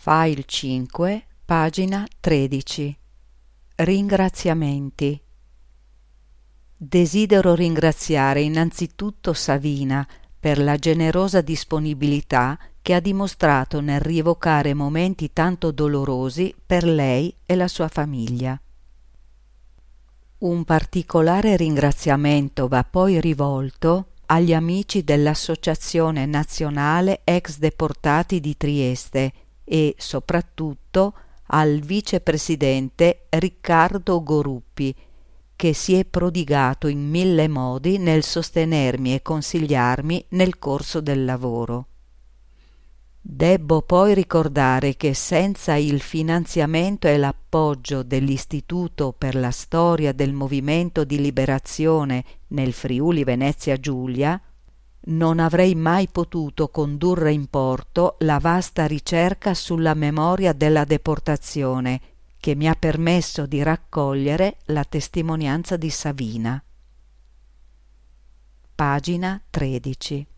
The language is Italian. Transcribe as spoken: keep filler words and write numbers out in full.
File cinque, pagina tredici. Ringraziamenti. Desidero ringraziare innanzitutto Savina per la generosa disponibilità che ha dimostrato nel rievocare momenti tanto dolorosi per lei e la sua famiglia. Un particolare ringraziamento va poi rivolto agli amici dell'Associazione Nazionale Ex Deportati di Trieste e soprattutto al vicepresidente Riccardo Goruppi, che si è prodigato in mille modi nel sostenermi e consigliarmi nel corso del lavoro. Debbo poi ricordare che senza il finanziamento e l'appoggio dell'Istituto per la Storia del Movimento di Liberazione nel Friuli Venezia Giulia, non avrei mai potuto condurre in porto la vasta ricerca sulla memoria della deportazione che mi ha permesso di raccogliere la testimonianza di Savina. Pagina tredici.